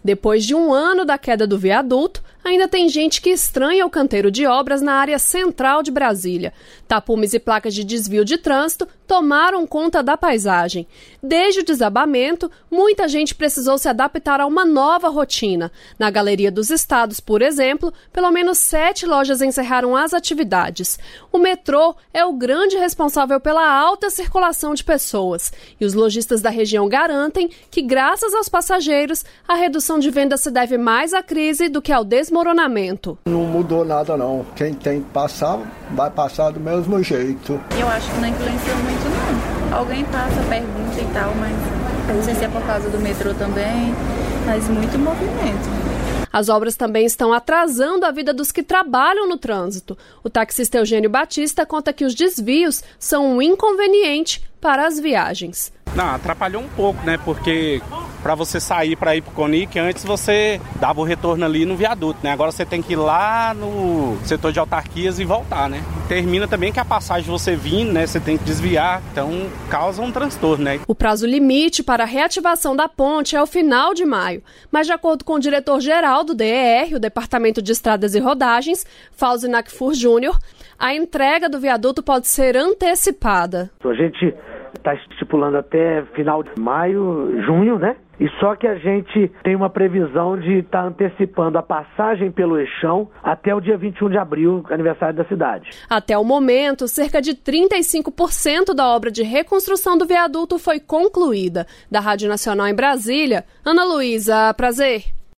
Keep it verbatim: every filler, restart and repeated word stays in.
Depois de um ano da queda do viaduto, ainda tem gente que estranha o canteiro de obras na área central de Brasília. Tapumes e placas de desvio de trânsito tomaram conta da paisagem. Desde o desabamento, muita gente precisou se adaptar a uma nova rotina. Na Galeria dos Estados, por exemplo, pelo menos sete lojas encerraram as atividades. O metrô é o grande responsável pela alta circulação de pessoas. E os lojistas da região garantem que, graças aos passageiros, a redução de vendas se deve mais à crise do que ao desmoronamento. Não mudou nada não. Quem tem que passar, vai passar do mesmo jeito. Eu acho que não influenciou muito não. Alguém passa, pergunta e tal, mas não sei se é por causa do metrô também, mas muito movimento. As obras também estão atrasando a vida dos que trabalham no trânsito. O taxista Eugênio Batista conta que os desvios são um inconveniente para as viagens. Não, atrapalhou um pouco, né? Porque para você sair para ir para o Conic, antes você dava o retorno ali no viaduto, né? Agora você tem que ir lá no setor de autarquias e voltar, né? Termina também que a passagem você vindo, né? Você tem que desviar, então causa um transtorno, né? O prazo limite para a reativação da ponte é o final de maio, mas de acordo com o diretor-geral do D E R, o Departamento de Estradas e Rodagens, Fauzi Nakfur Júnior, a entrega do viaduto pode ser antecipada. A gente está estipulando até final de maio, junho, né? E só que a gente tem uma previsão de estar tá antecipando a passagem pelo Eixão até o dia vinte e um de abril, aniversário da cidade. Até o momento, cerca de trinta e cinco por cento da obra de reconstrução do viaduto foi concluída. Da Rádio Nacional em Brasília, Ana Luísa, prazer.